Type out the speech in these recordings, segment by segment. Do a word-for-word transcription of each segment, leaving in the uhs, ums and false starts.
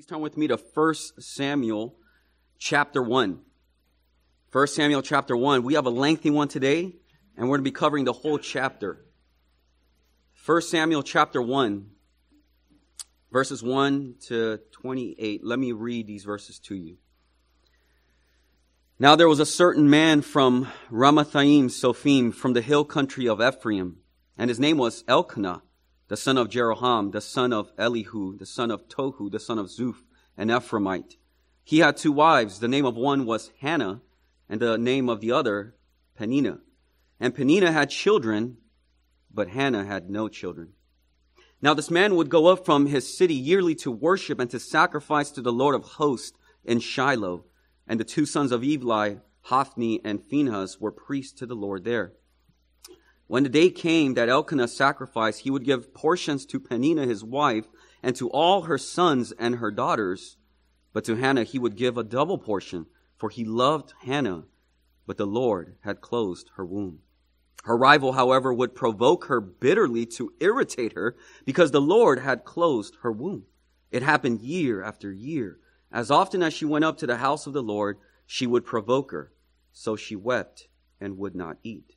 Please turn with me to First Samuel chapter one. First Samuel chapter one. We have a lengthy one today, and we're going to be covering the whole chapter. First Samuel chapter one, verses one to twenty-eight. Let me read these verses to you. Now there was a certain man from Ramathaim Sophim, from the hill country of Ephraim, and his name was Elkanah, the son of Jeroham, the son of Elihu, the son of Tohu, the son of Zuph, an Ephraimite. He had two wives. The name of one was Hannah, and the name of the other, Peninnah. And Peninnah had children, but Hannah had no children. Now this man would go up from his city yearly to worship and to sacrifice to the Lord of hosts in Shiloh. And the two sons of Eli, Hophni and Phinehas, were priests to the Lord there. When the day came that Elkanah sacrificed, he would give portions to Peninnah his wife, and to all her sons and her daughters. But to Hannah he would give a double portion, for he loved Hannah, but the Lord had closed her womb. Her rival, however, would provoke her bitterly to irritate her, because the Lord had closed her womb. It happened year after year. As often as she went up to the house of the Lord, she would provoke her. So she wept and would not eat.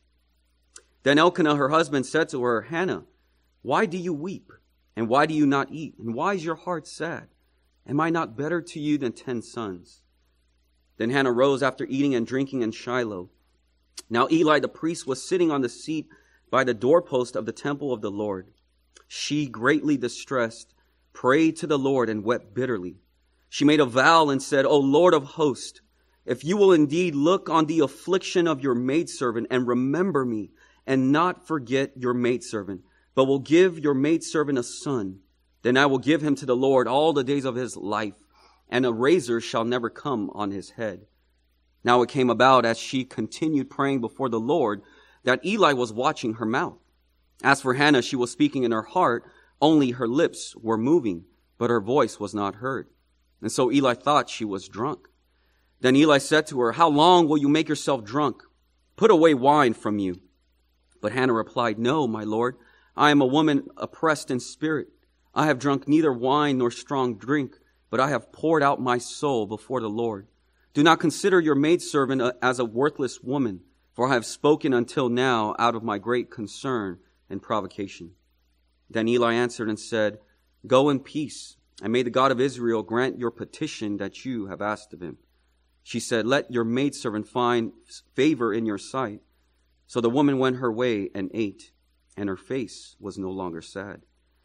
Then Elkanah, her husband, said to her, Hannah, why do you weep? And why do you not eat? And why is your heart sad? Am I not better to you than ten sons? Then Hannah rose after eating and drinking in Shiloh. Now Eli the priest was sitting on the seat by the doorpost of the temple of the Lord. She, greatly distressed, prayed to the Lord and wept bitterly. She made a vow and said, O Lord of hosts, if you will indeed look on the affliction of your maidservant and remember me, and not forget your maidservant, but will give your maidservant a son, then I will give him to the Lord all the days of his life, and a razor shall never come on his head. Now it came about, as she continued praying before the Lord, that Eli was watching her mouth. As for Hannah, she was speaking in her heart, only her lips were moving, but her voice was not heard. And so Eli thought she was drunk. Then Eli said to her, How long will you make yourself drunk? Put away wine from you. But Hannah replied, No, my Lord, I am a woman oppressed in spirit. I have drunk neither wine nor strong drink, but I have poured out my soul before the Lord. Do not consider your maidservant as a worthless woman, for I have spoken until now out of my great concern and provocation. Then Eli answered and said, Go in peace, and may the God of Israel grant your petition that you have asked of him. She said, Let your maidservant find favor in your sight. So the woman went her way and ate, and her face was no longer sad.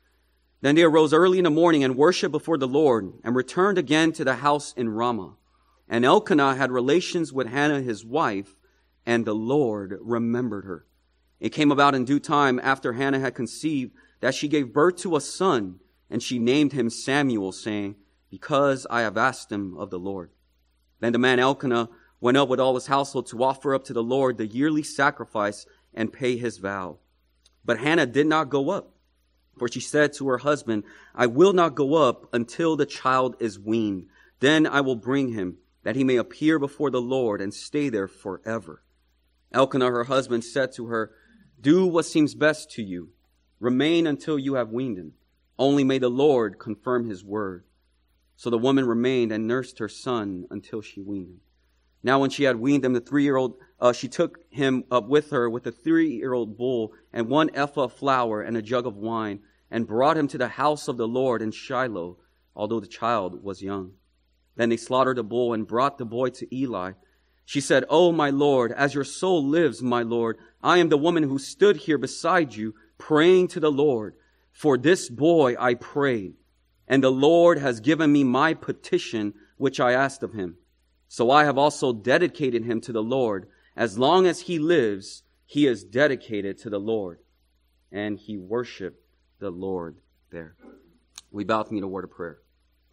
Then they arose early in the morning and worshipped before the Lord, and returned again to the house in Ramah. And Elkanah had relations with Hannah his wife, and the Lord remembered her. It came about in due time, after Hannah had conceived, that she gave birth to a son, and she named him Samuel, saying, Because I have asked him of the Lord. Then the man Elkanah went up with all his household to offer up to the Lord the yearly sacrifice and pay his vow. But Hannah did not go up, for she said to her husband, I will not go up until the child is weaned. Then I will bring him, that he may appear before the Lord and stay there forever. Elkanah, her husband, said to her, Do what seems best to you. Remain until you have weaned him. Only may the Lord confirm his word. So the woman remained and nursed her son until she weaned him. Now when she had weaned him, the three-year-old, uh, she took him up with her with a three-year-old bull and one ephah of flour and a jug of wine, and brought him to the house of the Lord in Shiloh, although the child was young. Then they slaughtered the bull and brought the boy to Eli. She said, Oh, my Lord, as your soul lives, my Lord, I am the woman who stood here beside you, praying to the Lord. For this boy I prayed, and the Lord has given me my petition, which I asked of him. So I have also dedicated him to the Lord. As long as he lives, he is dedicated to the Lord. And he worshiped the Lord there. We bow to me in a word of prayer.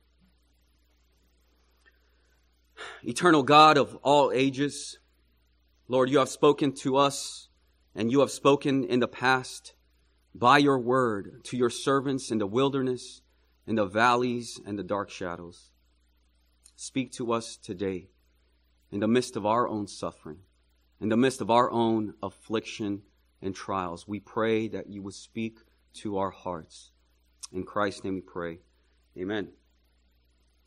Eternal God of all ages, Lord, you have spoken to us, and you have spoken in the past by your word to your servants in the wilderness, in the valleys, and the dark shadows. Speak to us today in the midst of our own suffering, in the midst of our own affliction and trials. We pray that you would speak to our hearts. In Christ's name we pray. Amen.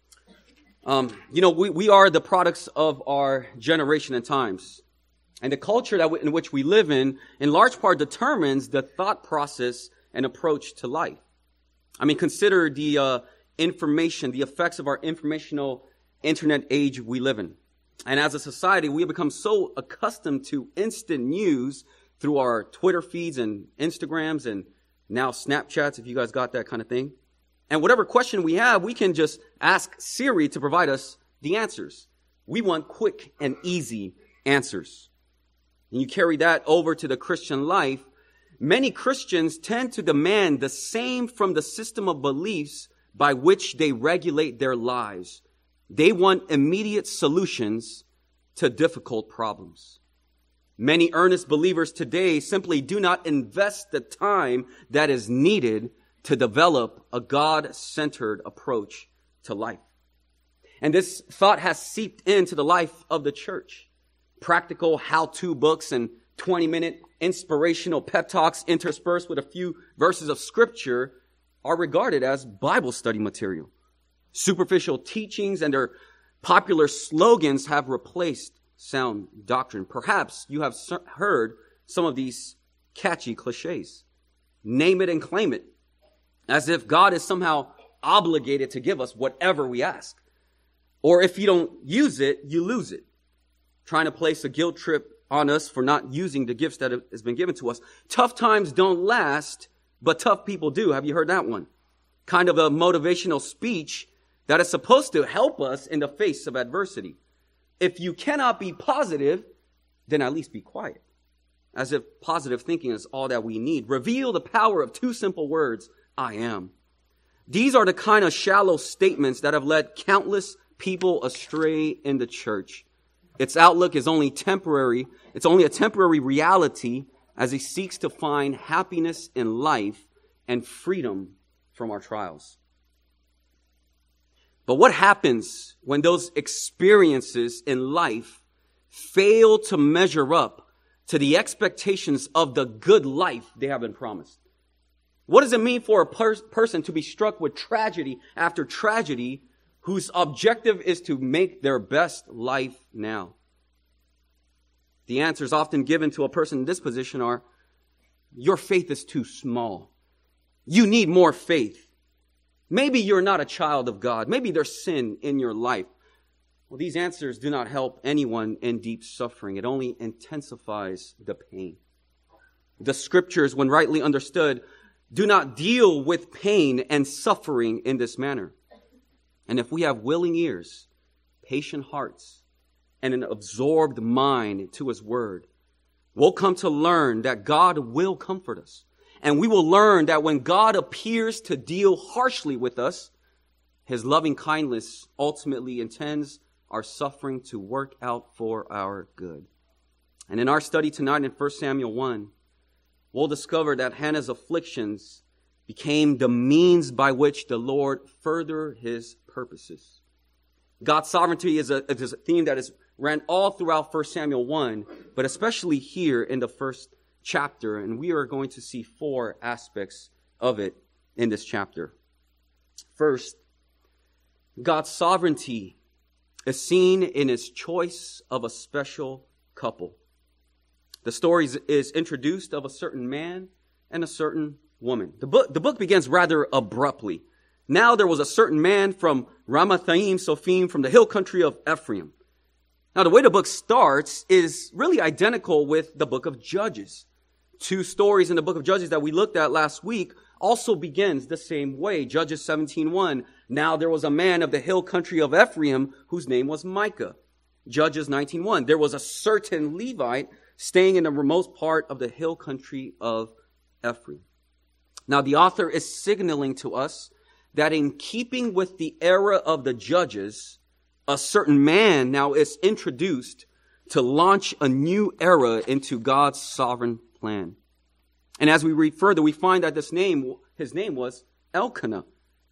Um, you know, we, we are the products of our generation and times. And the culture that we, in which we live in, in large part determines the thought process and approach to life. I mean, consider the uh, information, the effects of our informational internet age we live in. And as a society, we have become so accustomed to instant news through our Twitter feeds and Instagrams and now Snapchats, if you guys got that kind of thing. And whatever question we have, we can just ask Siri to provide us the answers. We want quick and easy answers. And you carry that over to the Christian life. Many Christians tend to demand the same from the system of beliefs by which they regulate their lives. They want immediate solutions to difficult problems. Many earnest believers today simply do not invest the time that is needed to develop a God-centered approach to life. And this thought has seeped into the life of the church. Practical how-to books and twenty-minute inspirational pep talks interspersed with a few verses of scripture are regarded as Bible study material. Superficial teachings and their popular slogans have replaced sound doctrine. Perhaps you have heard some of these catchy cliches. Name it and claim it, as if God is somehow obligated to give us whatever we ask. Or if you don't use it, you lose it. Trying to place a guilt trip on us for not using the gifts that has been given to us. Tough times don't last, but tough people do. Have you heard that one? Kind of a motivational speech that is supposed to help us in the face of adversity. If you cannot be positive, then at least be quiet. As if positive thinking is all that we need. Reveal the power of two simple words, I am. These are the kind of shallow statements that have led countless people astray in the church. Its outlook is only temporary. It's only a temporary reality as he seeks to find happiness in life and freedom from our trials. But what happens when those experiences in life fail to measure up to the expectations of the good life they have been promised? What does it mean for a per- person to be struck with tragedy after tragedy whose objective is to make their best life now? The answers often given to a person in this position are, your faith is too small. You need more faith. Maybe you're not a child of God. Maybe there's sin in your life. Well, these answers do not help anyone in deep suffering. It only intensifies the pain. The scriptures, when rightly understood, do not deal with pain and suffering in this manner. And if we have willing ears, patient hearts, and an absorbed mind to his word, we'll come to learn that God will comfort us. And we will learn that when God appears to deal harshly with us, his loving kindness ultimately intends our suffering to work out for our good. And in our study tonight in First Samuel one, we'll discover that Hannah's afflictions became the means by which the Lord furthered his purposes. God's sovereignty is a, is a theme that is ran all throughout First Samuel one, but especially here in the first chapter. And we are going to see four aspects of it in this chapter. First, God's sovereignty is seen in his choice of a special couple. The story is introduced of a certain man and a certain woman. The book, the book begins rather abruptly. Now there was a certain man from Ramathaim Sophim from the hill country of Ephraim. Now the way the book starts is really identical with the book of Judges. Two stories in the book of Judges that we looked at last week also begins the same way. Judges seventeen one. Now there was a man of the hill country of Ephraim whose name was Micah. Judges nineteen one. There was a certain Levite staying in the remote part of the hill country of Ephraim. Now the author is signaling to us that in keeping with the era of the Judges, a certain man now is introduced to launch a new era into God's sovereign plan. And as we read further, we find that this name, his name was Elkanah.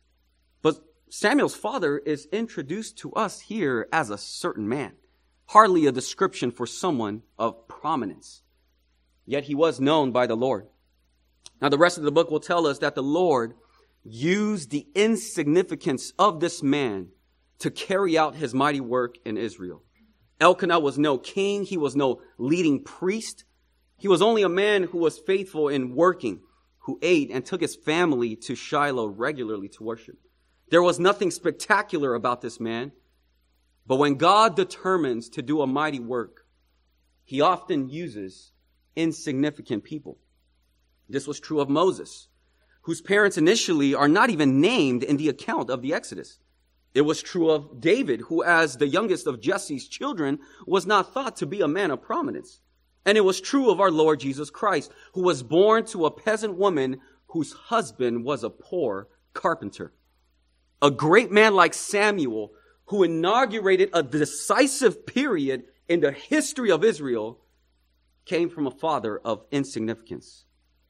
But Samuel's father is introduced to us here as a certain man. Hardly a description for someone of prominence. Yet he was known by the Lord. Now the rest of the book will tell us that the Lord used the insignificance of this man to carry out his mighty work in Israel. Elkanah was no king. He was no leading priest. He was only a man who was faithful in working, who ate and took his family to Shiloh regularly to worship. There was nothing spectacular about this man. But when God determines to do a mighty work, he often uses insignificant people. This was true of Moses, whose parents initially are not even named in the account of the Exodus. It was true of David, who as the youngest of Jesse's children was not thought to be a man of prominence. And it was true of our Lord Jesus Christ, who was born to a peasant woman whose husband was a poor carpenter. A great man like Samuel, who inaugurated a decisive period in the history of Israel, came from a father of insignificance.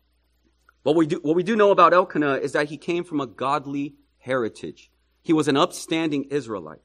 What we do, what we do know about Elkanah is that he came from a godly heritage. He was an upstanding Israelite.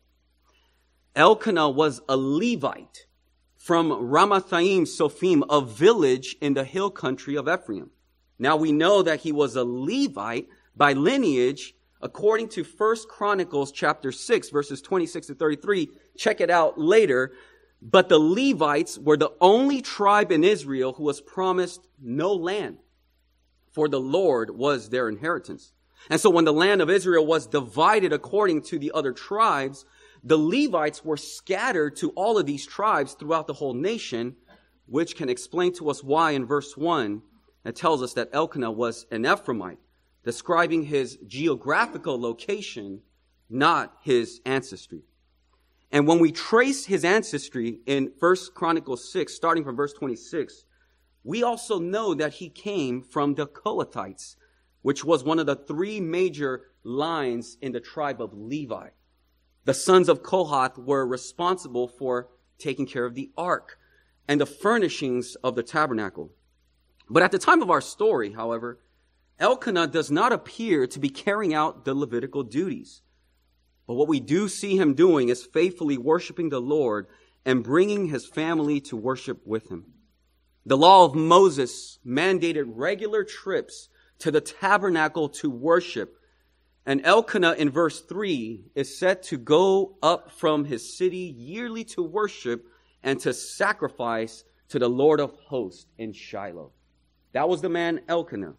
Elkanah was a Levite from Ramathaim Sophim, a village in the hill country of Ephraim. Now we know that he was a Levite by lineage according to First Chronicles chapter six, verses twenty-six to thirty-three. Check it out later. But the Levites were the only tribe in Israel who was promised no land, for the Lord was their inheritance. And so when the land of Israel was divided according to the other tribes, the Levites were scattered to all of these tribes throughout the whole nation, which can explain to us why in verse one, it tells us that Elkanah was an Ephraimite, describing his geographical location, not his ancestry. And when we trace his ancestry in First Chronicles six, starting from verse twenty-six, we also know that he came from the Kohathites, which was one of the three major lines in the tribe of Levi. The sons of Kohath were responsible for taking care of the ark and the furnishings of the tabernacle. But at the time of our story, however, Elkanah does not appear to be carrying out the Levitical duties. But what we do see him doing is faithfully worshiping the Lord and bringing his family to worship with him. The law of Moses mandated regular trips to the tabernacle to worship. And Elkanah in verse three is said to go up from his city yearly to worship and to sacrifice to the Lord of hosts in Shiloh. That was the man Elkanah.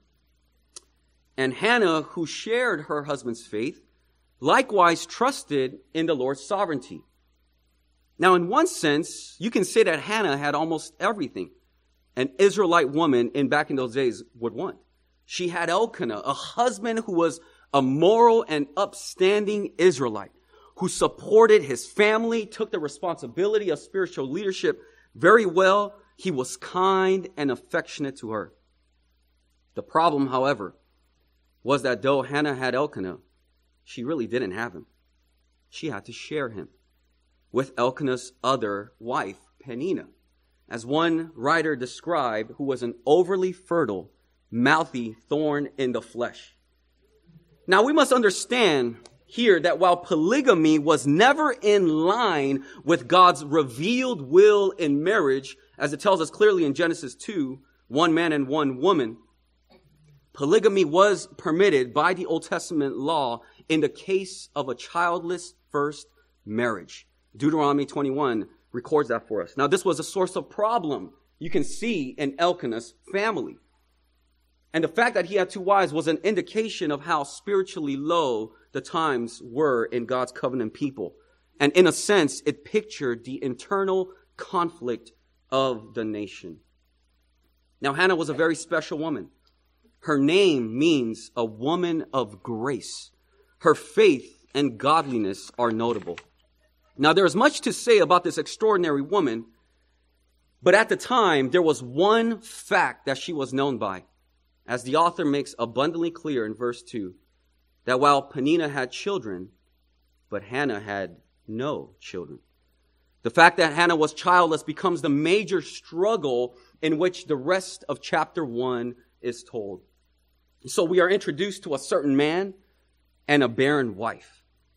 And Hannah, who shared her husband's faith, likewise trusted in the Lord's sovereignty. Now, in one sense, you can say that Hannah had almost everything an Israelite woman in back in those days would want. She had Elkanah, a husband who was a moral and upstanding Israelite, who supported his family, took the responsibility of spiritual leadership very well. He was kind and affectionate to her. The problem, however, was that though Hannah had Elkanah, she really didn't have him. She had to share him with Elkanah's other wife, Peninnah, as one writer described, who was an overly fertile, mouthy thorn in the flesh. Now we must understand here that while polygamy was never in line with God's revealed will in marriage, as it tells us clearly in Genesis two, one man and one woman, polygamy was permitted by the Old Testament law in the case of a childless first marriage. Deuteronomy twenty-one records that for us. Now, this was a source of problem you can see in Elkanah's family. And the fact that he had two wives was an indication of how spiritually low the times were in God's covenant people. And in a sense, it pictured the internal conflict of the nation. Now, Hannah was a very special woman. Her name means a woman of grace. Her faith and godliness are notable. Now, there is much to say about this extraordinary woman, but at the time, there was one fact that she was known by, as the author makes abundantly clear in verse two, that while Peninnah had children, but Hannah had no children. The fact that Hannah was childless becomes the major struggle in which the rest of chapter one is told. So we are introduced to a certain man and a barren wife.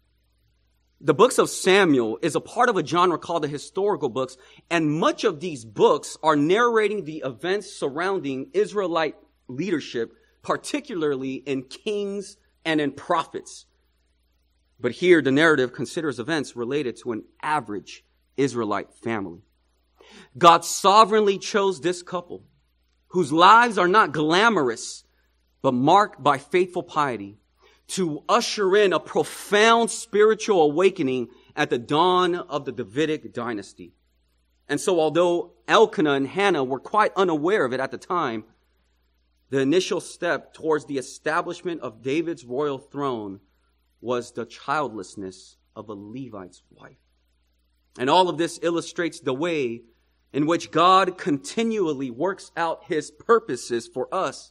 The books of Samuel is a part of a genre called the historical books, and much of these books are narrating the events surrounding Israelite leadership, particularly in kings and in prophets. But here the narrative considers events related to an average Israelite family. God sovereignly chose this couple, whose lives are not glamorous, but marked by faithful piety, to usher in a profound spiritual awakening at the dawn of the Davidic dynasty. And so although Elkanah and Hannah were quite unaware of it at the time, the initial step towards the establishment of David's royal throne was the childlessness of a Levite's wife. And all of this illustrates the way in which God continually works out his purposes for us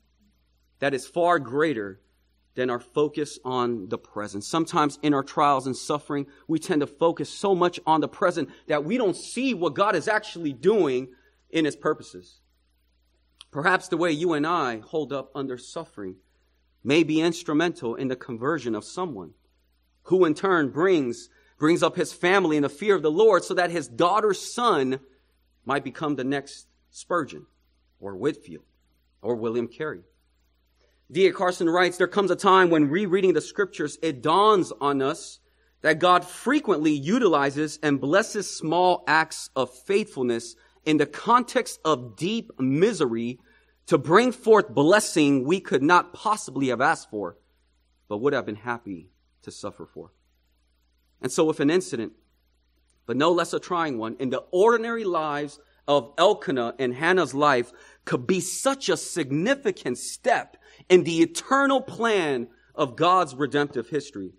that is far greater than our focus on the present. Sometimes in our trials and suffering, we tend to focus so much on the present that we don't see what God is actually doing in his purposes. Perhaps the way you and I hold up under suffering may be instrumental in the conversion of someone, who in turn brings, brings up his family in the fear of the Lord so that his daughter's son might become the next Spurgeon or Whitefield or William Carey. D A Carson writes, there comes a time when rereading the scriptures, it dawns on us that God frequently utilizes and blesses small acts of faithfulness in the context of deep misery to bring forth blessing we could not possibly have asked for, but would have been happy to suffer for. And so with an incident, but no less a trying one, in the ordinary lives of Elkanah and Hannah's life could be such a significant step in the eternal plan of God's redemptive history.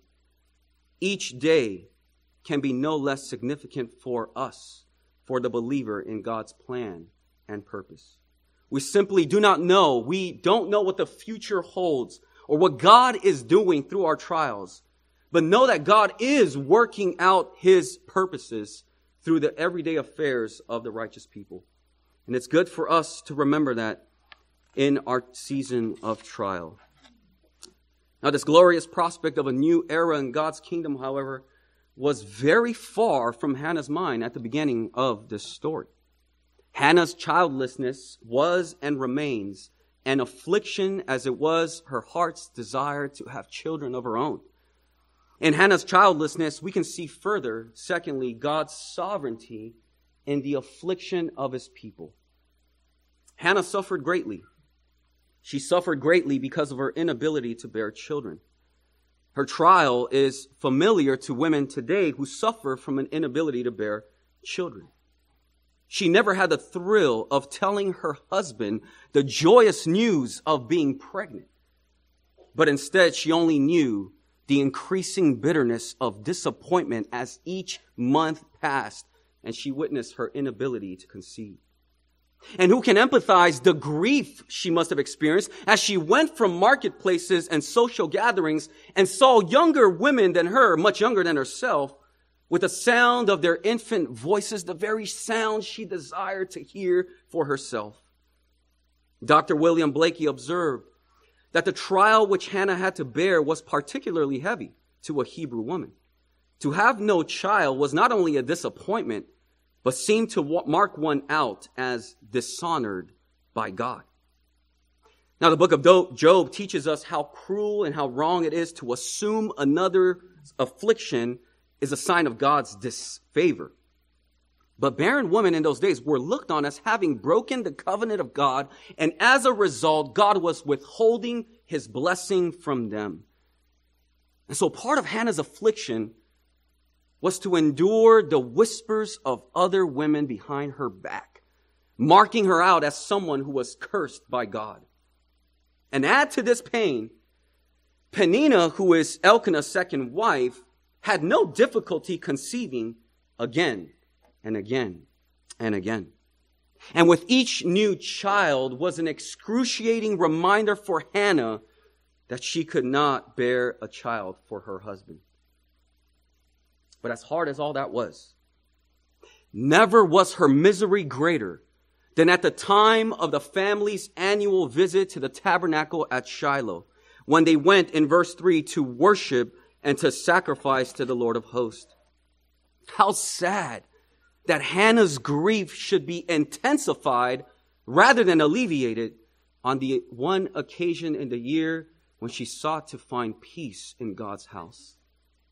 Each day can be no less significant for us, for the believer in God's plan and purpose. We simply do not know. We don't know what the future holds or what God is doing through our trials, but know that God is working out his purposes through the everyday affairs of the righteous people. And it's good for us to remember that in our season of trial. Now, this glorious prospect of a new era in God's kingdom, however, was very far from Hannah's mind at the beginning of this story. Hannah's childlessness was and remains an affliction, as it was her heart's desire to have children of her own. In Hannah's childlessness, we can see further, secondly, God's sovereignty in the affliction of his people. Hannah suffered greatly. She suffered greatly because of her inability to bear children. Her trial is familiar to women today who suffer from an inability to bear children. She never had the thrill of telling her husband the joyous news of being pregnant, but instead she only knew the increasing bitterness of disappointment as each month passed and she witnessed her inability to conceive. And who can empathize the grief she must have experienced as she went from marketplaces and social gatherings and saw younger women than her, much younger than herself, with the sound of their infant voices, the very sound she desired to hear for herself. Doctor William Blakey observed that the trial which Hannah had to bear was particularly heavy to a Hebrew woman. To have no child was not only a disappointment, but seemed to mark one out as dishonored by God. Now, the book of Job teaches us how cruel and how wrong it is to assume another affliction is a sign of God's disfavor. But barren women in those days were looked on as having broken the covenant of God, and as a result, God was withholding his blessing from them. And so part of Hannah's affliction was to endure the whispers of other women behind her back, marking her out as someone who was cursed by God. And add to this pain, Peninnah, who is Elkanah's second wife, had no difficulty conceiving again and again and again. And with each new child was an excruciating reminder for Hannah that she could not bear a child for her husband. But as hard as all that was, never was her misery greater than at the time of the family's annual visit to the tabernacle at Shiloh, when they went in verse three to worship and to sacrifice to the Lord of hosts. How sad that Hannah's grief should be intensified rather than alleviated on the one occasion in the year when she sought to find peace in God's house.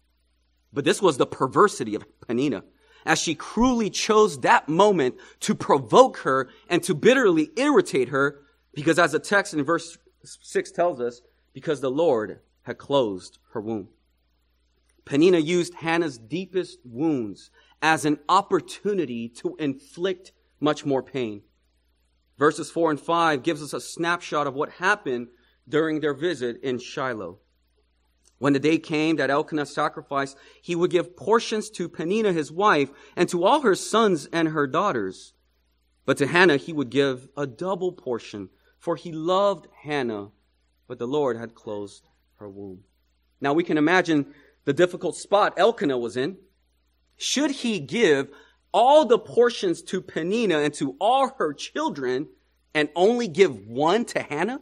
But this was the perversity of Peninnah, as she cruelly chose that moment to provoke her and to bitterly irritate her, because as the text in verse six tells us, because the Lord had closed her womb. Peninnah used Hannah's deepest wounds as an opportunity to inflict much more pain. Verses four and five gives us a snapshot of what happened during their visit in Shiloh. When the day came that Elkanah sacrificed, he would give portions to Peninnah his wife and to all her sons and her daughters. But to Hannah he would give a double portion, for he loved Hannah, but the Lord had closed her womb. Now we can imagine the difficult spot Elkanah was in. Should he give all the portions to Peninnah and to all her children and only give one to Hannah?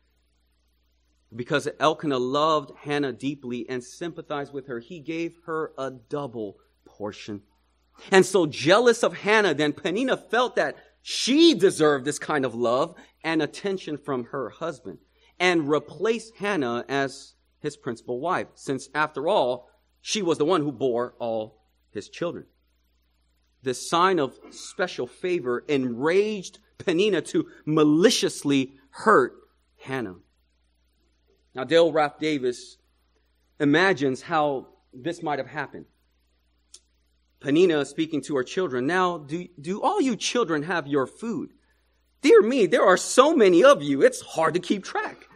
Because Elkanah loved Hannah deeply and sympathized with her, he gave her a double portion. And so jealous of Hannah, then Peninnah felt that she deserved this kind of love and attention from her husband, and replaced Hannah as his principal wife, since after all, she was the one who bore all his children. This sign of special favor enraged Peninnah to maliciously hurt Hannah. Now, Dale Ralph Davis imagines how this might have happened. Peninnah speaking to her children, "Now, do, do all you children have your food? Dear me, there are so many of you, it's hard to keep track."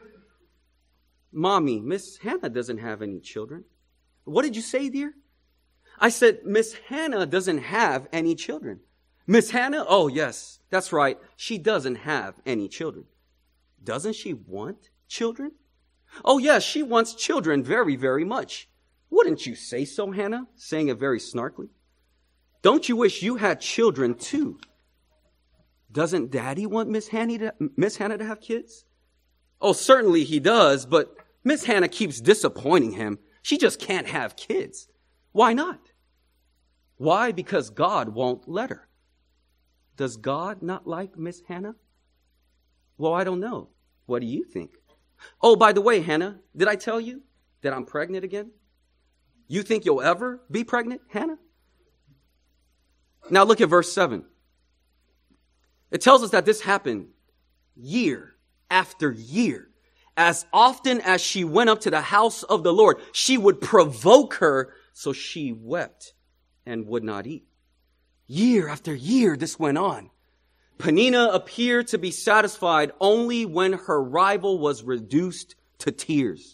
"Mommy, Miss Hannah doesn't have any children." "What did you say, dear?" "I said, Miss Hannah doesn't have any children." "Miss Hannah? Oh, yes, that's right. She doesn't have any children." "Doesn't she want children?" "Oh, yes, she wants children very, very much." "Wouldn't you say so, Hannah?" saying it very snarkily. "Don't you wish you had children too?" "Doesn't Daddy want Miss Hannah to, Miss Hannah to have kids?" "Oh, certainly he does, but Miss Hannah keeps disappointing him. She just can't have kids." "Why not?" "Why? Because God won't let her." "Does God not like Miss Hannah?" "Well, I don't know. What do you think?" "Oh, by the way, Hannah, did I tell you that I'm pregnant again?" "You think you'll ever be pregnant, Hannah?" Now look at verse seven. It tells us that this happened year after year. As often as she went up to the house of the Lord, she would provoke her, so she wept and would not eat. Year after year this went on. Peninnah appeared to be satisfied only when her rival was reduced to tears.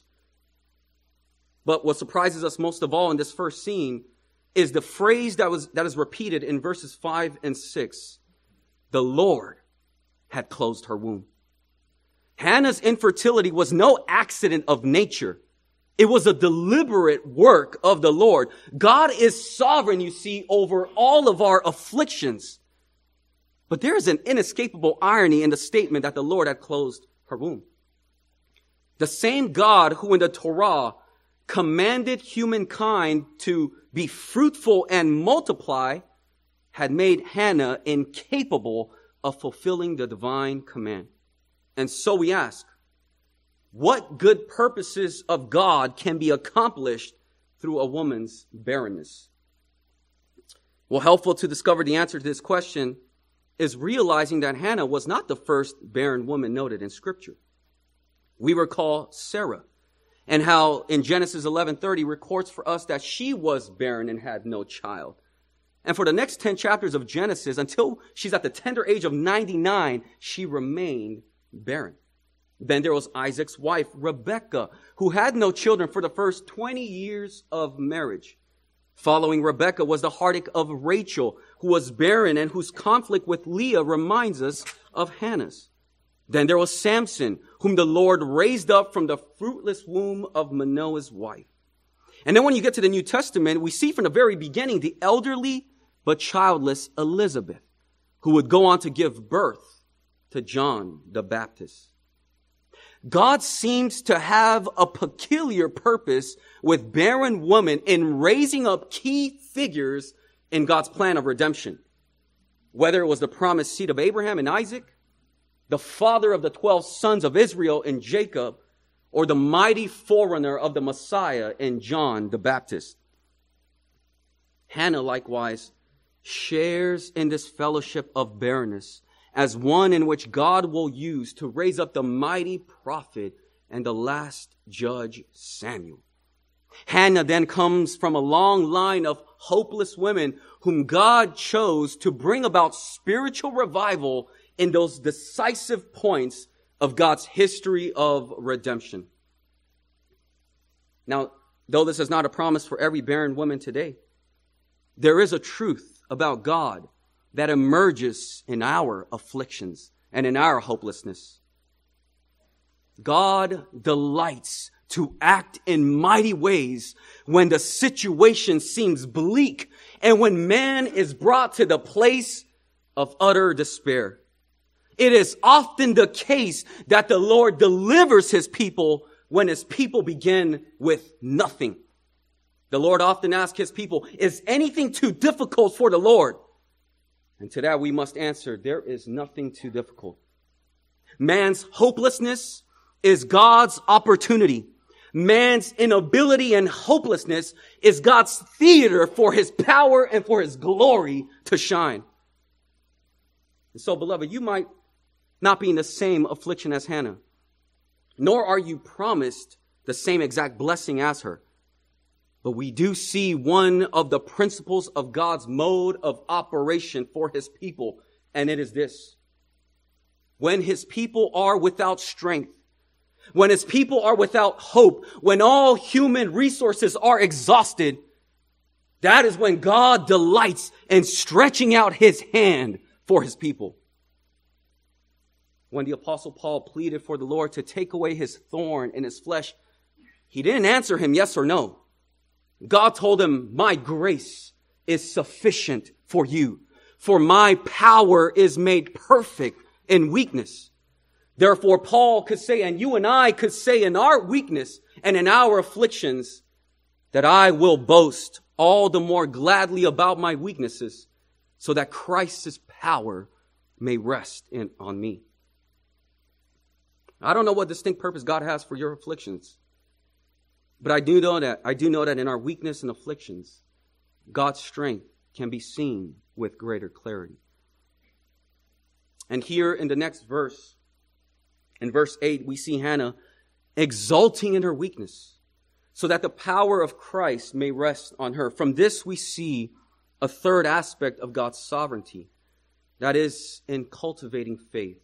But what surprises us most of all in this first scene is the phrase that was that is repeated in verses five and six. The Lord had closed her womb. Hannah's infertility was no accident of nature. It was a deliberate work of the Lord. God is sovereign, you see, over all of our afflictions. But there is an inescapable irony in the statement that the Lord had closed her womb. The same God who in the Torah commanded humankind to be fruitful and multiply had made Hannah incapable of fulfilling the divine command. And so we ask, what good purposes of God can be accomplished through a woman's barrenness? Well, helpful to discover the answer to this question is realizing that Hannah was not the first barren woman noted in Scripture. We recall Sarah, and how in Genesis eleven thirty records for us that she was barren and had no child. And for the next ten chapters of Genesis, until she's at the tender age of ninety-nine, she remained barren. Then there was Isaac's wife, Rebekah, who had no children for the first twenty years of marriage. Following Rebekah was the heartache of Rachel, who was barren and whose conflict with Leah reminds us of Hannah's. Then there was Samson, whom the Lord raised up from the fruitless womb of Manoah's wife. And then when you get to the New Testament, we see from the very beginning the elderly but childless Elizabeth, who would go on to give birth to John the Baptist. God seems to have a peculiar purpose with barren women in raising up key figures in God's plan of redemption. Whether it was the promised seed of Abraham and Isaac, the father of the twelve sons of Israel in Jacob, or the mighty forerunner of the Messiah in John the Baptist. Hannah likewise shares in this fellowship of barrenness as one in which God will use to raise up the mighty prophet and the last judge Samuel. Hannah then comes from a long line of hopeless women whom God chose to bring about spiritual revival in those decisive points of God's history of redemption. Now, though this is not a promise for every barren woman today, there is a truth about God that emerges in our afflictions and in our hopelessness. God delights to act in mighty ways when the situation seems bleak and when man is brought to the place of utter despair. It is often the case that the Lord delivers his people when his people begin with nothing. The Lord often asks his people, is anything too difficult for the Lord? And to that we must answer, there is nothing too difficult. Man's hopelessness is God's opportunity. Man's inability and hopelessness is God's theater for his power and for his glory to shine. And so, beloved, you might not be in the same affliction as Hannah, nor are you promised the same exact blessing as her. But we do see one of the principles of God's mode of operation for his people, and it is this. When his people are without strength, when his people are without hope, when all human resources are exhausted, that is when God delights in stretching out his hand for his people. When the Apostle Paul pleaded for the Lord to take away his thorn in his flesh, he didn't answer him yes or no. God told him, my grace is sufficient for you, for my power is made perfect in weakness. Therefore, Paul could say, and you and I could say in our weakness and in our afflictions, that I will boast all the more gladly about my weaknesses, so that Christ's power may rest in, on me. I don't know what distinct purpose God has for your afflictions, but I do know that, I do know that in our weakness and afflictions, God's strength can be seen with greater clarity. And here in the next verse, in verse eight, we see Hannah exulting in her weakness so that the power of Christ may rest on her. From this, we see a third aspect of God's sovereignty, that is in cultivating faith.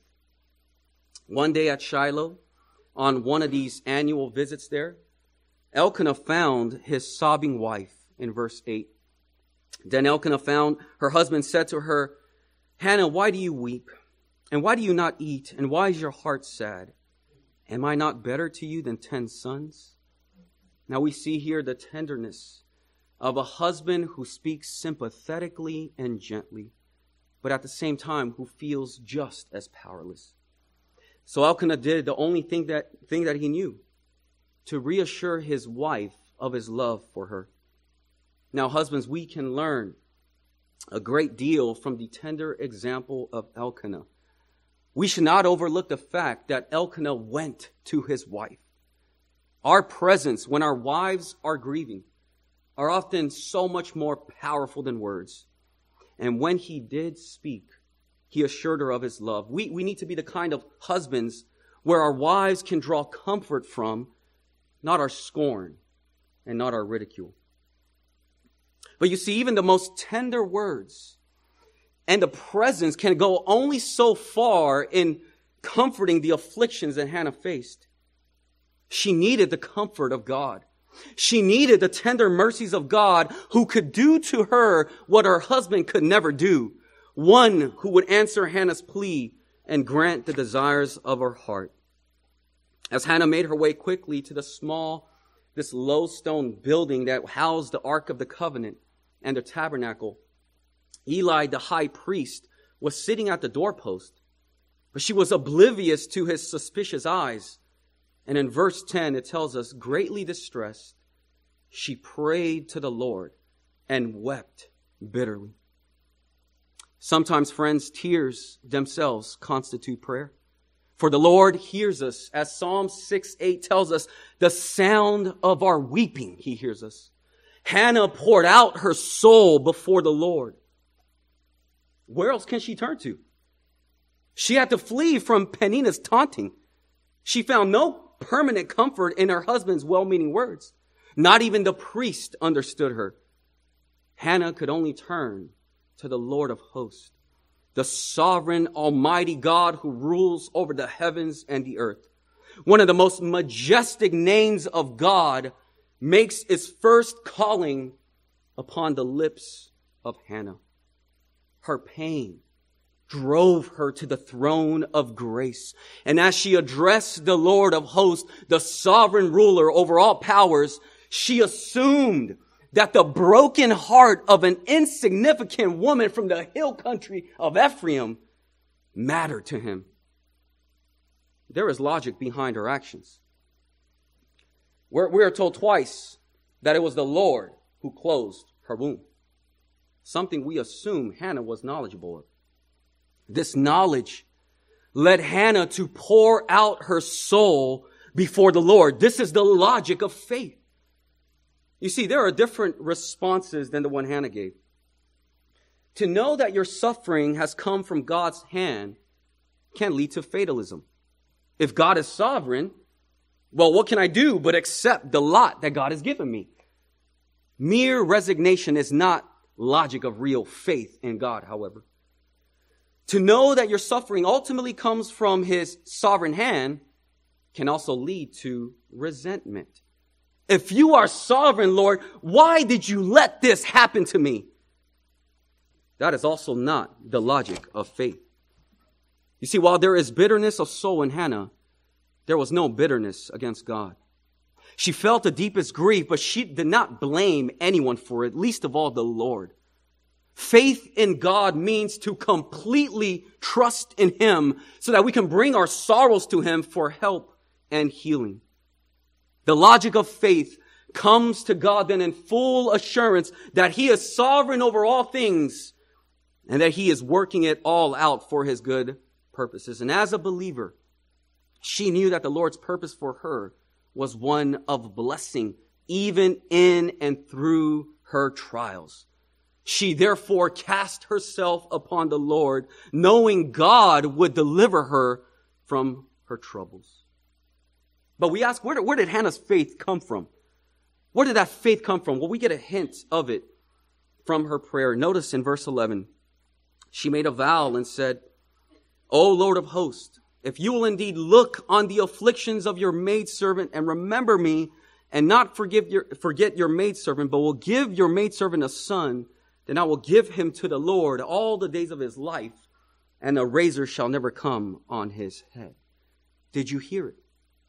One day at Shiloh, on one of these annual visits there, Elkanah found his sobbing wife in verse eight. Then Elkanah found her husband said to her, Hannah, why do you weep? And why do you not eat? And why is your heart sad? Am I not better to you than ten sons? Now we see here the tenderness of a husband who speaks sympathetically and gently, but at the same time who feels just as powerless. So Elkanah did the only thing that, thing that he knew, to reassure his wife of his love for her. Now, husbands, we can learn a great deal from the tender example of Elkanah. We should not overlook the fact that Elkanah went to his wife. Our presence when our wives are grieving are often so much more powerful than words. And when he did speak, he assured her of his love. We, we need to be the kind of husbands where our wives can draw comfort from, not our scorn and not our ridicule. But you see, even the most tender words and the presence can go only so far in comforting the afflictions that Hannah faced. She needed the comfort of God. She needed the tender mercies of God who could do to her what her husband could never do. One who would answer Hannah's plea and grant the desires of her heart. As Hannah made her way quickly to the small, this low stone building that housed the Ark of the Covenant and the tabernacle, Eli, the high priest, was sitting at the doorpost, but she was oblivious to his suspicious eyes. And in verse ten, it tells us, greatly distressed, she prayed to the Lord and wept bitterly. Sometimes, friends, tears themselves constitute prayer. For the Lord hears us, as Psalm six eight tells us, the sound of our weeping, he hears us. Hannah poured out her soul before the Lord. Where else can she turn to? She had to flee from Peninnah's taunting. She found no permanent comfort in her husband's well-meaning words. Not even the priest understood her. Hannah could only turn to the Lord of hosts, the sovereign, almighty God who rules over the heavens and the earth. One of the most majestic names of God makes its first calling upon the lips of Hannah. Her pain drove her to the throne of grace. And as she addressed the Lord of hosts, the sovereign ruler over all powers, she assumed that the broken heart of an insignificant woman from the hill country of Ephraim mattered to him. There is logic behind her actions. We're, we are told twice that it was the Lord who closed her womb. Something we assume Hannah was knowledgeable of. This knowledge led Hannah to pour out her soul before the Lord. This is the logic of faith. You see, there are different responses than the one Hannah gave. To know that your suffering has come from God's hand can lead to fatalism. If God is sovereign, well, what can I do but accept the lot that God has given me? Mere resignation is not logic of real faith in God, however. To know that your suffering ultimately comes from His sovereign hand can also lead to resentment. If you are sovereign, Lord, why did you let this happen to me? That is also not the logic of faith. You see, while there is bitterness of soul in Hannah, there was no bitterness against God. She felt the deepest grief, but she did not blame anyone for it, least of all the Lord. Faith in God means to completely trust in Him so that we can bring our sorrows to Him for help and healing. The logic of faith comes to God then in full assurance that He is sovereign over all things and that He is working it all out for His good purposes. And as a believer, she knew that the Lord's purpose for her was one of blessing, even in and through her trials. She therefore cast herself upon the Lord, knowing God would deliver her from her troubles. But we ask, where did, where did Hannah's faith come from? Where did that faith come from? Well, we get a hint of it from her prayer. Notice in verse eleven, she made a vow and said, O Lord of hosts, if you will indeed look on the afflictions of your maidservant and remember me and not forgive your, forget your maidservant, but will give your maidservant a son, then I will give him to the Lord all the days of his life, and a razor shall never come on his head. Did you hear it?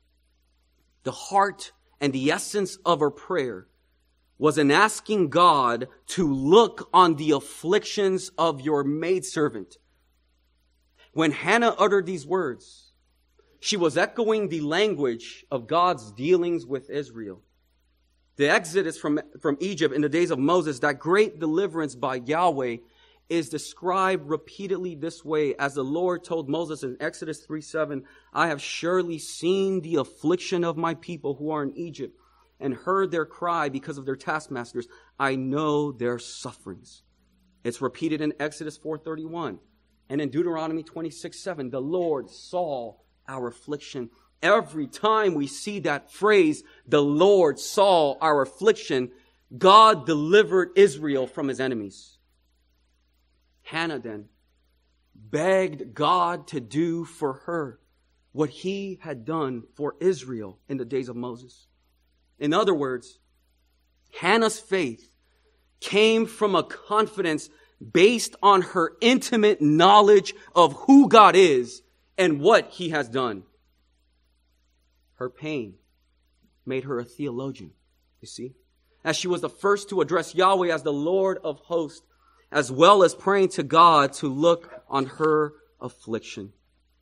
The heart and the essence of her prayer was in asking God to look on the afflictions of your maidservant. When Hannah uttered these words, she was echoing the language of God's dealings with Israel. The exodus from, from Egypt in the days of Moses, that great deliverance by Yahweh, is described repeatedly this way, as the Lord told Moses in Exodus three seven, I have surely seen the affliction of my people who are in Egypt and heard their cry because of their taskmasters. I know their sufferings. It's repeated in Exodus four thirty-one and in Deuteronomy twenty-six seven. The Lord saw our affliction. Every time we see that phrase, the Lord saw our affliction, God delivered Israel from his enemies. Hannah then begged God to do for her what he had done for Israel in the days of Moses. In other words, Hannah's faith came from a confidence based on her intimate knowledge of who God is and what he has done. Her pain made her a theologian, you see, as she was the first to address Yahweh as the Lord of hosts, as well as praying to God to look on her affliction.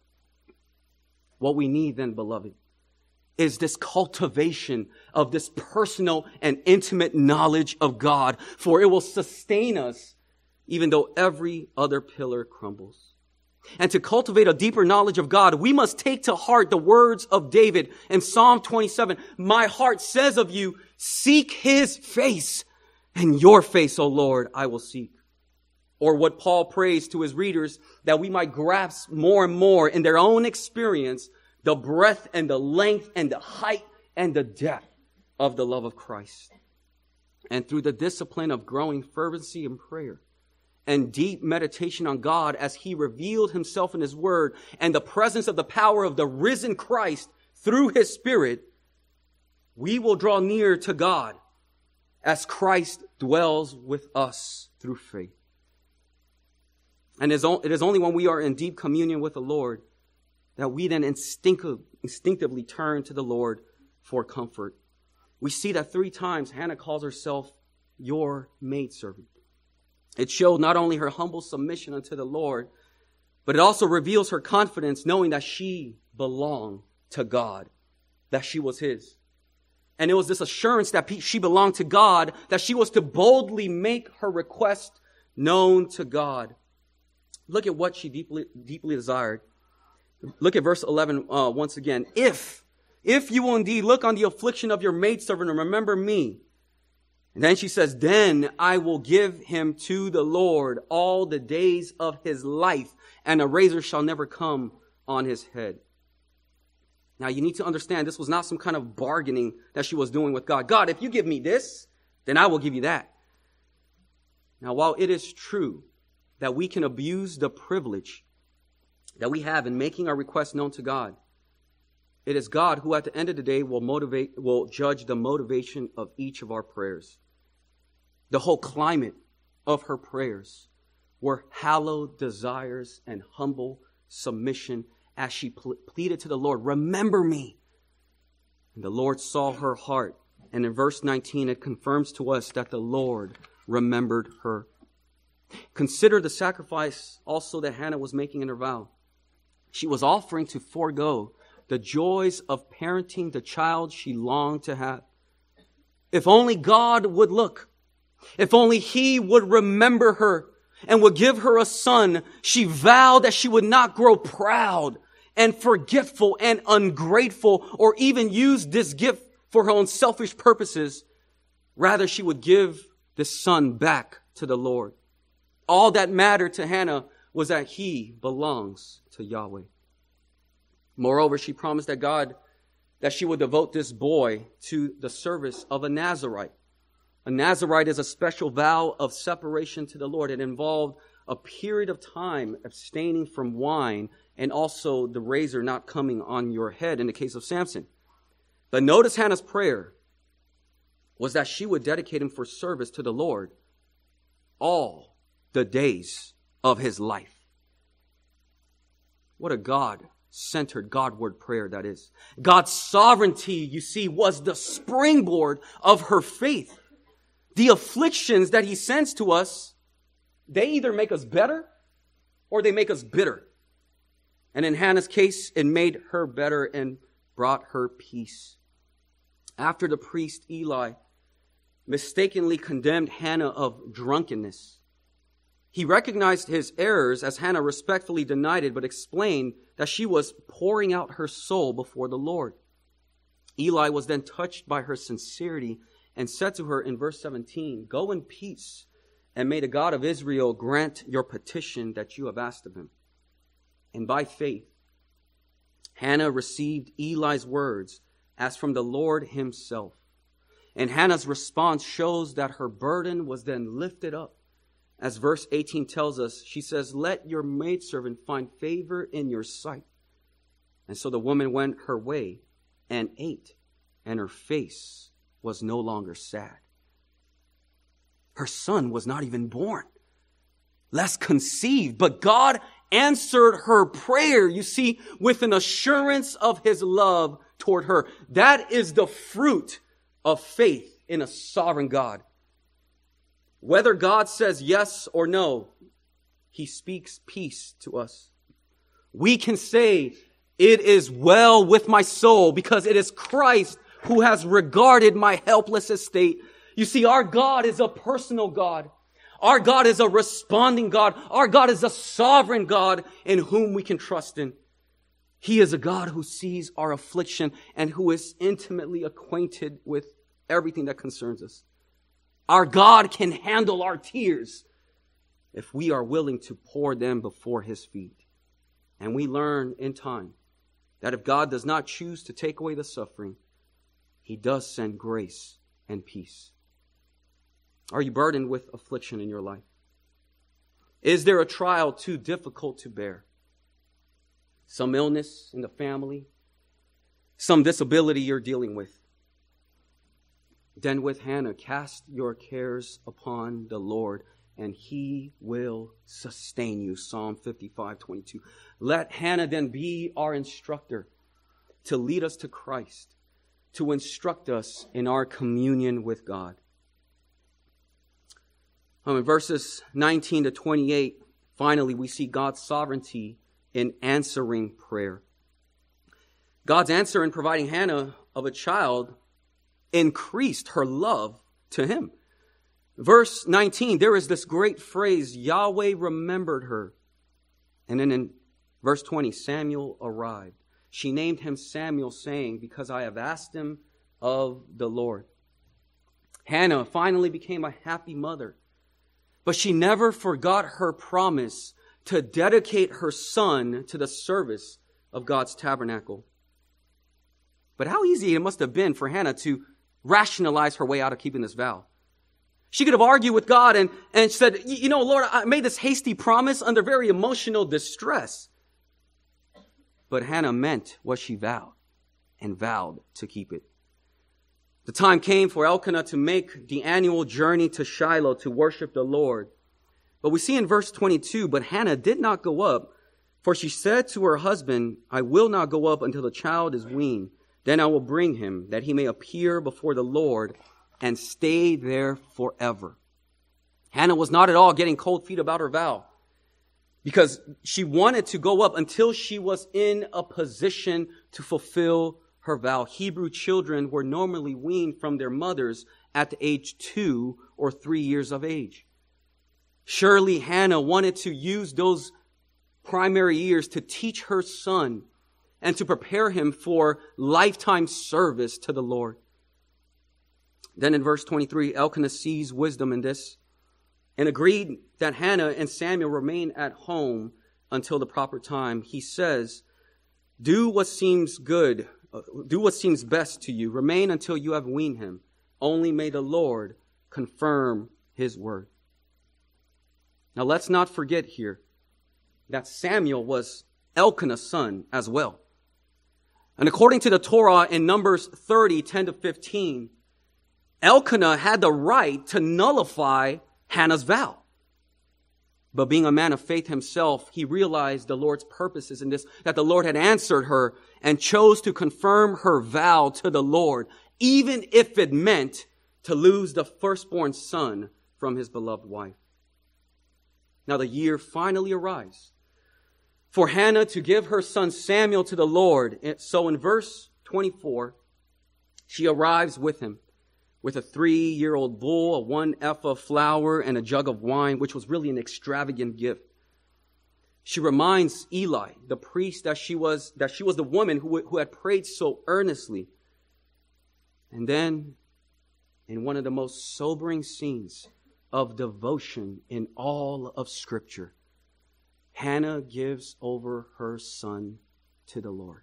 What we need then, beloved, is this cultivation of this personal and intimate knowledge of God, for it will sustain us even though every other pillar crumbles. And to cultivate a deeper knowledge of God, we must take to heart the words of David in Psalm twenty-seven. My heart says of you, seek his face. And your face, O Lord, I will seek. Or what Paul prays to his readers, that we might grasp more and more in their own experience the breadth and the length and the height and the depth of the love of Christ. And through the discipline of growing fervency in prayer and deep meditation on God as he revealed himself in his word and the presence of the power of the risen Christ through his Spirit, we will draw near to God as Christ dwells with us through faith. And it is only when we are in deep communion with the Lord that we then instinctively turn to the Lord for comfort. We see that three times Hannah calls herself your maidservant. It showed not only her humble submission unto the Lord, but it also reveals her confidence knowing that she belonged to God, that she was his. And it was this assurance that she belonged to God, that she was to boldly make her request known to God. Look at what she deeply, deeply desired. Look at verse eleven uh, once again. If, if you will indeed look on the affliction of your maidservant and remember me. And then she says, then I will give him to the Lord all the days of his life, and a razor shall never come on his head. Now you need to understand this was not some kind of bargaining that she was doing with God. God, if you give me this, then I will give you that. Now while it is true that we can abuse the privilege that we have in making our requests known to God, it is God who at the end of the day will motivate, will judge the motivation of each of our prayers. The whole climate of her prayers were hallowed desires and humble submission as she ple- pleaded to the Lord, remember me. And the Lord saw her heart. And in verse nineteen, it confirms to us that the Lord remembered her. Consider the sacrifice also that Hannah was making in her vow. She was offering to forego the joys of parenting the child she longed to have. If only God would look. If only he would remember her and would give her a son, she vowed that she would not grow proud and forgetful and ungrateful or even use this gift for her own selfish purposes. Rather, she would give this son back to the Lord. All that mattered to Hannah was that he belongs to Yahweh. Moreover, she promised that God, that she would devote this boy to the service of a Nazirite. A Nazirite is a special vow of separation to the Lord. It involved a period of time abstaining from wine and also the razor not coming on your head in the case of Samson. But notice Hannah's prayer was that she would dedicate him for service to the Lord all the days of his life. What a God-centered, Godward prayer that is. God's sovereignty, you see, was the springboard of her faith. The afflictions that he sends to us, they either make us better or they make us bitter. And in Hannah's case, it made her better and brought her peace. After the priest Eli mistakenly condemned Hannah of drunkenness, he recognized his errors as Hannah respectfully denied it, but explained that she was pouring out her soul before the Lord. Eli was then touched by her sincerity and said to her in verse seventeen, go in peace, and may the God of Israel grant your petition that you have asked of him. And by faith, Hannah received Eli's words as from the Lord himself. And Hannah's response shows that her burden was then lifted up. As verse eighteen tells us, she says, let your maidservant find favor in your sight. And so the woman went her way and ate, and her face was no longer sad. Her son was not even born, less conceived, but God answered her prayer, you see, with an assurance of his love toward her. That is the fruit of faith in a sovereign God. Whether God says yes or no, he speaks peace to us. We can say, it is well with my soul because it is Christ who has regarded my helpless estate. You see, our God is a personal God. Our God is a responding God. Our God is a sovereign God in whom we can trust in. He is a God who sees our affliction and who is intimately acquainted with everything that concerns us. Our God can handle our tears if we are willing to pour them before his feet. And we learn in time that if God does not choose to take away the suffering, he does send grace and peace. Are you burdened with affliction in your life? Is there a trial too difficult to bear? Some illness in the family? Some disability you're dealing with? Then with Hannah, cast your cares upon the Lord, and he will sustain you. Psalm fifty-five twenty-two. Let Hannah then be our instructor to lead us to Christ, to instruct us in our communion with God. Um, in verses nineteen to twenty-eight, finally, we see God's sovereignty in answering prayer. God's answer in providing Hannah of a child increased her love to him. Verse nineteen, there is this great phrase, Yahweh remembered her. And then in verse twenty, Samuel arrived. She named him Samuel, saying, because I have asked him of the Lord. Hannah finally became a happy mother. But she never forgot her promise to dedicate her son to the service of God's tabernacle. But how easy it must have been for Hannah to rationalize her way out of keeping this vow. She could have argued with God and, and said, you know, Lord, I made this hasty promise under very emotional distress. But Hannah meant what she vowed and vowed to keep it. The time came for Elkanah to make the annual journey to Shiloh to worship the Lord. But we see in verse twenty-two, but Hannah did not go up, for she said to her husband, I will not go up until the child is weaned. Then I will bring him, that he may appear before the Lord and stay there forever. Hannah was not at all getting cold feet about her vow, because she wanted to go up until she was in a position to fulfill her vow. Hebrew children were normally weaned from their mothers at the age two or three years of age. Surely Hannah wanted to use those primary years to teach her son and to prepare him for lifetime service to the Lord. Then in verse twenty-three, Elkanah sees wisdom in this and agreed that Hannah and Samuel remain at home until the proper time. He says, do what seems good, do what seems best to you. Remain until you have weaned him. Only may the Lord confirm his word. Now let's not forget here that Samuel was Elkanah's son as well. And according to the Torah in Numbers thirty, ten to fifteen, Elkanah had the right to nullify Hannah's vow. But being a man of faith himself, he realized the Lord's purposes in this, that the Lord had answered her and chose to confirm her vow to the Lord, even if it meant to lose the firstborn son from his beloved wife. Now the year finally arrives for Hannah to give her son Samuel to the Lord. So in verse twenty-four, she arrives with him with a three-year-old bull, a one ephah of flour, and a jug of wine, which was really an extravagant gift. She reminds Eli, the priest, that she was, that she was the woman who, who had prayed so earnestly. And then, in one of the most sobering scenes of devotion in all of Scripture, Hannah gives over her son to the Lord.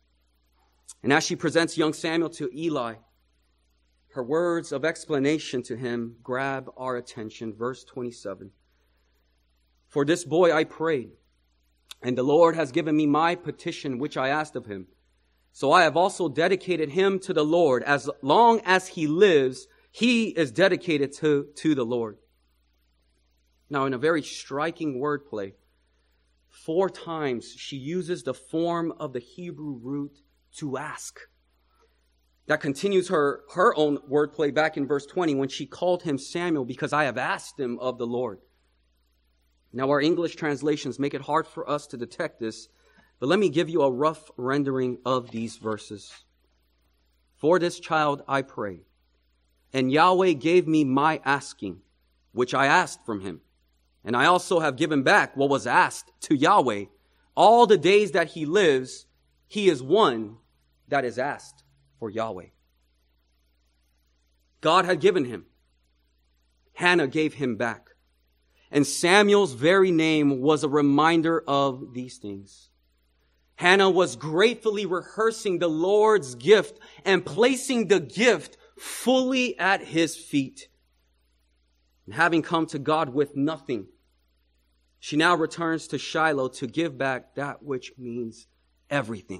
And as she presents young Samuel to Eli, her words of explanation to him grab our attention. Verse twenty-seven. For this boy I prayed, and the Lord has given me my petition which I asked of him. So I have also dedicated him to the Lord. As long as he lives, he is dedicated to, to the Lord. Now, in a very striking wordplay, four times she uses the form of the Hebrew root to ask. That continues her, her own wordplay back in verse twenty when she called him Samuel, because I have asked him of the Lord. Now our English translations make it hard for us to detect this, but let me give you a rough rendering of these verses. For this child I prayed, and Yahweh gave me my asking, which I asked from him. And I also have given back what was asked to Yahweh. All the days that he lives, he is one that is asked for Yahweh. God had given him Hannah gave him back. And Samuel's very name was a reminder of these things. Hannah was gratefully rehearsing the Lord's gift and placing the gift fully at his feet. And having come to God with nothing, she now returns to Shiloh to give back that which means everything.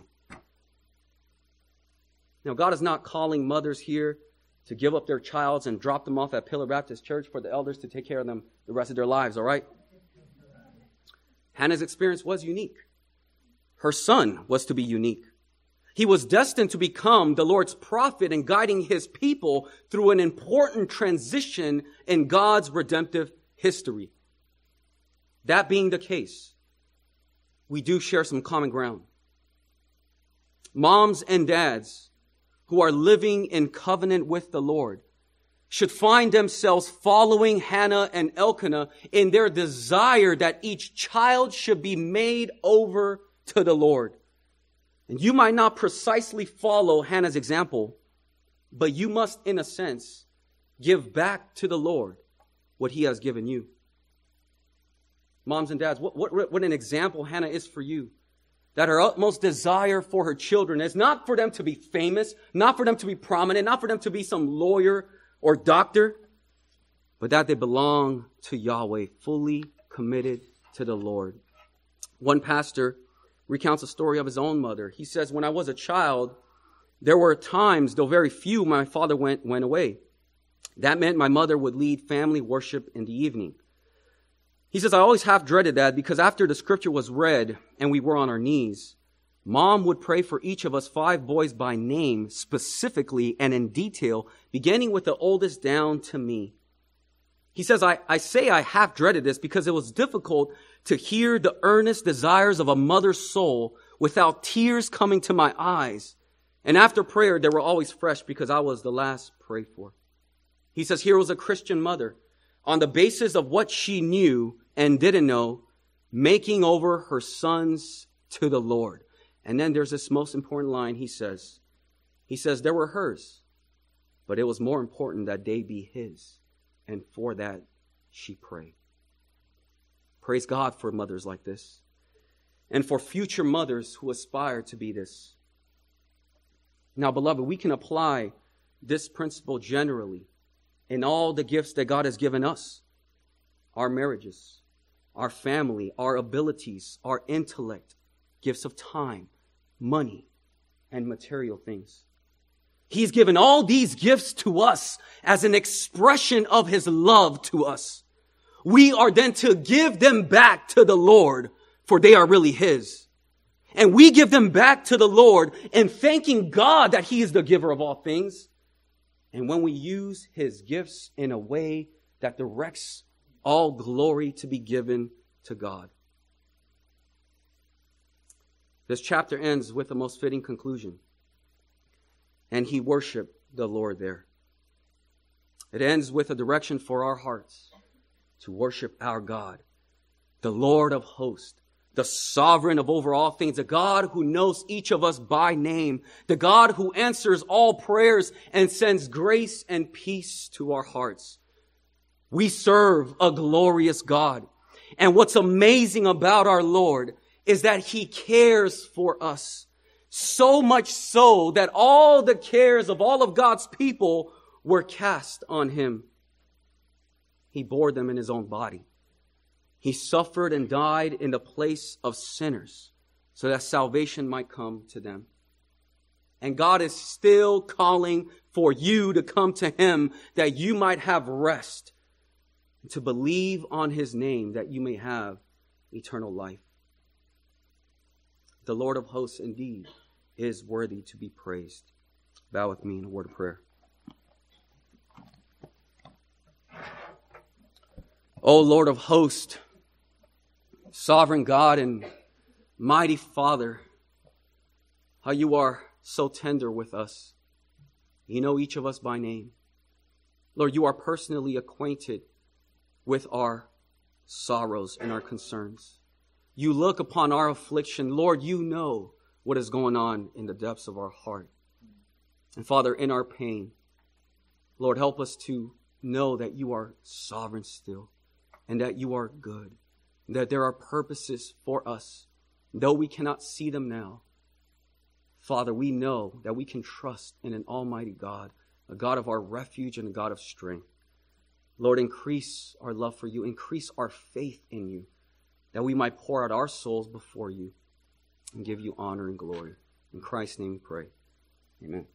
Now, God is not calling mothers here to give up their childs and drop them off at Pillar Baptist Church for the elders to take care of them the rest of their lives, all right? Hannah's experience was unique. Her son was to be unique. He was destined to become the Lord's prophet and guiding his people through an important transition in God's redemptive history. That being the case, we do share some common ground. Moms and dads who are living in covenant with the Lord should find themselves following Hannah and Elkanah in their desire that each child should be made over to the Lord. And you might not precisely follow Hannah's example, but you must, in a sense, give back to the Lord what he has given you. Moms and dads, what, what, what an example Hannah is for you. That her utmost desire for her children is not for them to be famous, not for them to be prominent, not for them to be some lawyer or doctor, but that they belong to Yahweh, fully committed to the Lord. One pastor recounts a story of his own mother. He says, when I was a child, there were times, though very few, my father went, went away. That meant my mother would lead family worship in the evening. He says, I always half dreaded that because after the scripture was read and we were on our knees, Mom would pray for each of us five boys by name, specifically and in detail, beginning with the oldest down to me. He says, I, I say I half dreaded this because it was difficult to hear the earnest desires of a mother's soul without tears coming to my eyes. And after prayer, they were always fresh because I was the last prayed for. He says, here was a Christian mother on the basis of what she knew and didn't know, making over her sons to the Lord. And then there's this most important line he says. He says, they were hers, but it was more important that they be his. And for that, she prayed. Praise God for mothers like this. And for future mothers who aspire to be this. Now, beloved, we can apply this principle generally in all the gifts that God has given us. Our marriages, our family, our abilities, our intellect, gifts of time, money, and material things. He's given all these gifts to us as an expression of his love to us. We are then to give them back to the Lord, for they are really his. And we give them back to the Lord in thanking God that he is the giver of all things. And when we use his gifts in a way that directs all glory to be given to God. This chapter ends with the most fitting conclusion. And he worshiped the Lord there. It ends with a direction for our hearts to worship our God, the Lord of hosts, the sovereign of over all things, the God who knows each of us by name, the God who answers all prayers and sends grace and peace to our hearts. We serve a glorious God. And what's amazing about our Lord is that he cares for us. So much so that all the cares of all of God's people were cast on him. He bore them in his own body. He suffered and died in the place of sinners so that salvation might come to them. And God is still calling for you to come to him that you might have rest, and to believe on his name that you may have eternal life. The Lord of hosts indeed is worthy to be praised. Bow with me in a word of prayer. O Lord of hosts, sovereign God and mighty Father, how you are so tender with us. You know each of us by name. Lord, you are personally acquainted with our sorrows and our concerns. You look upon our affliction. Lord, you know what is going on in the depths of our heart. And Father, in our pain, Lord, help us to know that you are sovereign still, and that you are good, that there are purposes for us, though we cannot see them now. Father, we know that we can trust in an almighty God, a God of our refuge and a God of strength. Lord, increase our love for you, increase our faith in you, that we might pour out our souls before you and give you honor and glory. In Christ's name we pray. Amen.